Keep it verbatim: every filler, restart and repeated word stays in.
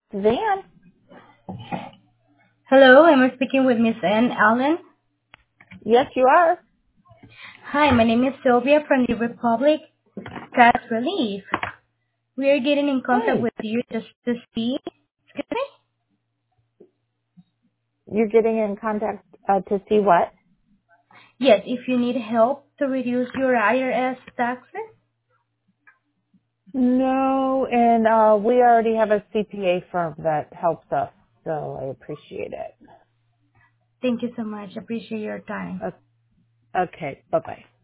Van? Hello, I'm speaking with Miss Ann Allen. Yes, you are. Hi, my name is Sylvia from the Republic Tax Relief. We are getting in contact Hi. with you just to see. Excuse me? You're getting in contact uh, to see what? Yes, if you need help to reduce your I R S taxes. No, and uh, we already have a C P A firm that helps us, so I appreciate it. Thank you so much. Appreciate your time. Uh, okay, bye-bye.